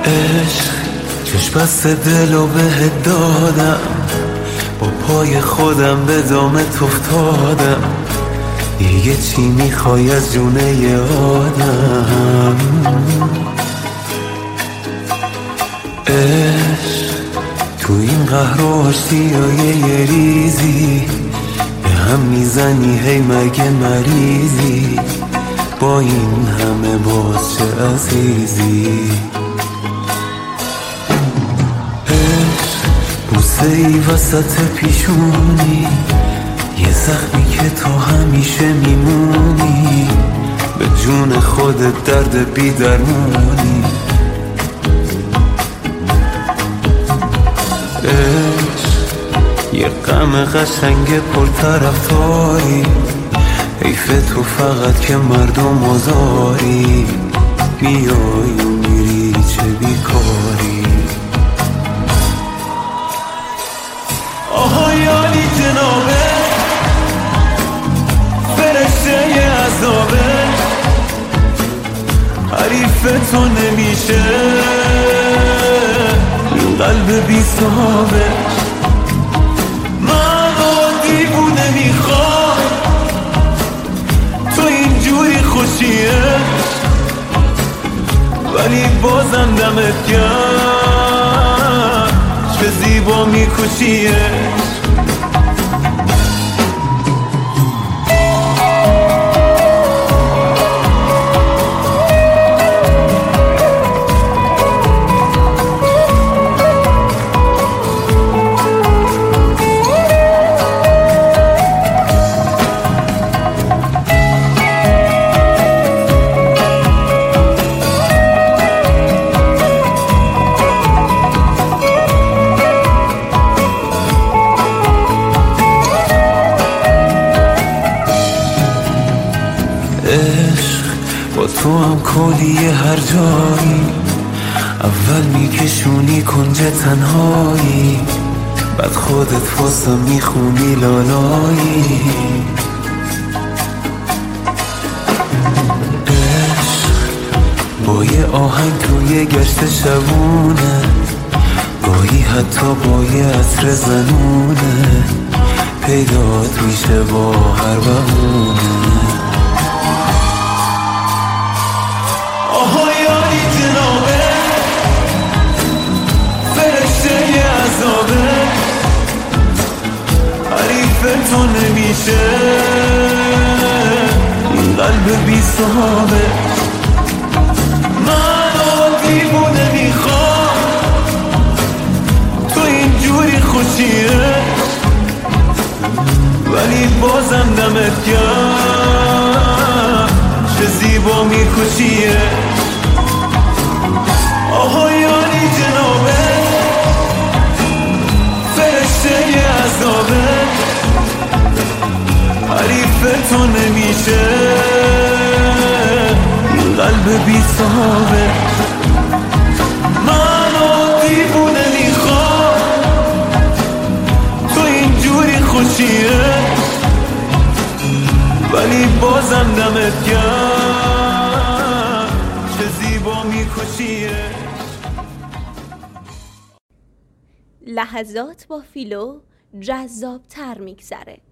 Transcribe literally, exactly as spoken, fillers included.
عشق چشم بست دلو بهت دادم، با پای خودم به دامت افتادم، دیگه چی میخوای از جونه ی آدم؟ عشق تو این قهر و آشتیای یه ریزی به هم میزنی، هی مگه مریضی؟ با این همه باز چه عزیزی؟ عشق بوسه ای وسط پیشونی، یه زخمی که تو همیشه میمونی، به جون خودت درد بی درمونی. عشق یه غم قشنگ پرطرفداری، حیف تو فقط که مردم آزاری، میای و میری چه بیکاری. آهای عالی جنابه، فرشته ی عذابه، حریف تو نمیشه این قلب بی صحابه. من و دیوونه میخوام تو اینجوری خوشیه، ولی بازم دمت گرم چه زیبا میکشیه. عشق با تو هم کلیه هر جایی، اول میکشونی کنج تنهایی، بعد خودت واسه میخونی لالایی. عشق با یه آهنگ توی گشت شبونه، گاهی حتی با یه عطر زنونه، پیدات میشه با هر بهونه. آهای عالی جنابه، فرشته ی عذابه، حریف تو نمیشه این قلب بی صحابه. من و دیوونه میخوام تو اینجوری خوشیه، ولی بازم دمت گرم چه زیبا میکشیه. آهای عالی جنابه، فرشته ی عذابه، حریف تو نمیشه این قلب بی صحابه. من و دیوونه میخوام تو اینجوری خوشیه، ولی بازم دمت گرم چه زیبا میکشیه. لحظات با فیلو جذاب تر میگذره.